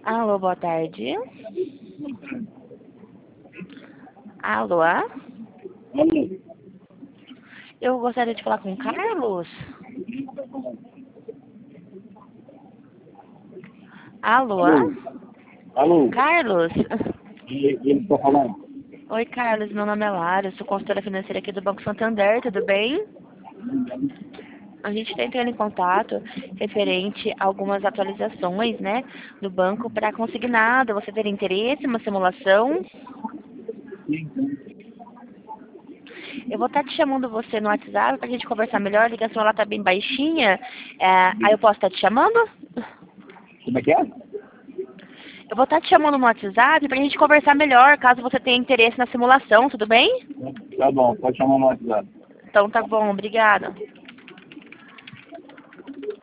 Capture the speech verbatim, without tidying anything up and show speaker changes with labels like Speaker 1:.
Speaker 1: Alô, boa tarde. Alô?
Speaker 2: Alô?
Speaker 1: Eu gostaria de falar com o Carlos. Alô?
Speaker 2: Alô? Alô?
Speaker 1: Carlos?
Speaker 2: Ele ele está falando?
Speaker 1: Oi, Carlos. Meu nome é Lara. Eu sou consultora financeira aqui do Banco Santander. Tudo bem? A gente está entrando em contato referente a algumas atualizações, né, do banco para consignado. Você teria interesse em uma simulação? Eu vou estar te chamando você no WhatsApp para a gente conversar melhor. A ligação ela tá bem baixinha. É, aí eu posso estar te chamando?
Speaker 2: Como é que é?
Speaker 1: Eu vou estar te chamando no WhatsApp para a gente conversar melhor, caso você tenha interesse na simulação, tudo bem?
Speaker 2: Tá bom, pode chamar no WhatsApp.
Speaker 1: Então tá bom, obrigada.